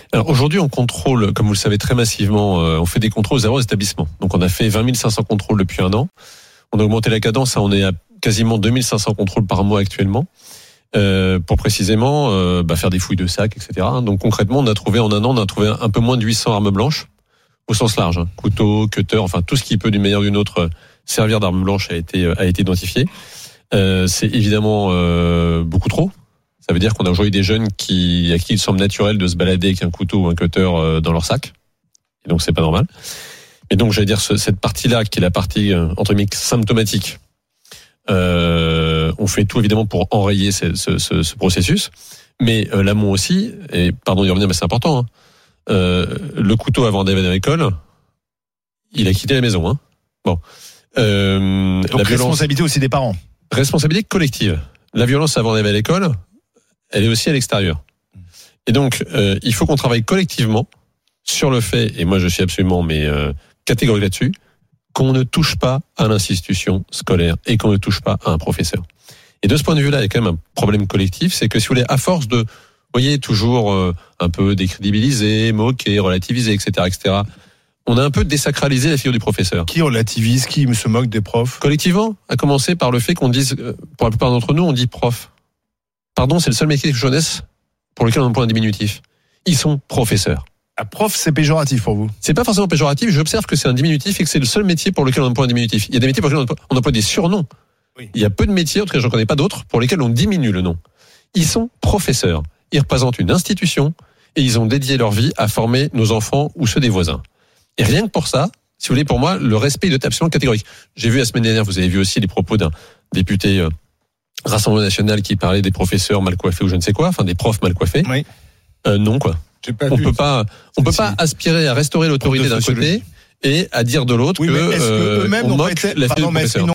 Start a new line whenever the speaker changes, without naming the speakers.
Alors aujourd'hui, on contrôle, comme vous le savez, très massivement. On fait des contrôles aux zéro établissement. Donc on a fait 20 500 contrôles depuis un an. On a augmenté la cadence. On est à quasiment 2 500 contrôles par mois actuellement. Pour précisément faire des fouilles de sacs, etc. Donc concrètement, on a trouvé un peu moins de 800 armes blanches au sens large, couteaux, cutters, enfin tout ce qui peut d'une manière ou d'une autre servir d'arme blanche a été identifié. C'est évidemment beaucoup trop. Ça veut dire qu'on a aujourd'hui des jeunes à qui il semble naturel de se balader avec un couteau ou un cutter dans leur sac. Et donc c'est pas normal. Et donc j'allais dire cette partie-là, qui est la partie entre guillemets symptomatique. On fait tout évidemment pour enrayer ce processus, mais l'amont aussi. Et pardon d'y revenir, mais c'est important. Le couteau avant d'aller à l'école, il a quitté la maison. Bon.
Donc responsabilité aussi des parents.
Responsabilité collective. La violence avant d'aller à l'école, elle est aussi à l'extérieur. Et donc, il faut qu'on travaille collectivement sur le fait, et moi je suis absolument catégorique là-dessus, qu'on ne touche pas à l'institution scolaire et qu'on ne touche pas à un professeur. Et de ce point de vue-là, il y a quand même un problème collectif, c'est que si vous voulez, à force de, vous voyez, toujours un peu décrédibiliser, moquer, relativiser, etc., on a un peu désacralisé la figure du professeur.
Qui relativise, qui se moque des profs?
Collectivement, à commencer par le fait qu'on dise, pour la plupart d'entre nous, on dit prof. Pardon, c'est le seul métier que je connaisse pour lequel on emploie un diminutif. Ils sont professeurs.
Un prof, c'est péjoratif pour vous?
C'est pas forcément péjoratif, j'observe que c'est un diminutif et que c'est le seul métier pour lequel on emploie un diminutif. Il y a des métiers pour lesquels on emploie des surnoms. Oui. Il y a peu de métiers, en tout cas j'en connais pas d'autres, pour lesquels on diminue le nom. Ils sont professeurs. Ils représentent une institution et ils ont dédié leur vie à former nos enfants ou ceux des voisins. Et rien que pour ça, si vous voulez, pour moi, le respect est absolument catégorique. J'ai vu la semaine dernière, vous avez vu aussi les propos d'un député Rassemblement National qui parlait des professeurs mal coiffés ou je ne sais quoi, enfin des profs mal coiffés. Oui. Non quoi. On peut pas aspirer à restaurer l'autorité d'un côté et à dire de l'autre que on moque la figure du professeur.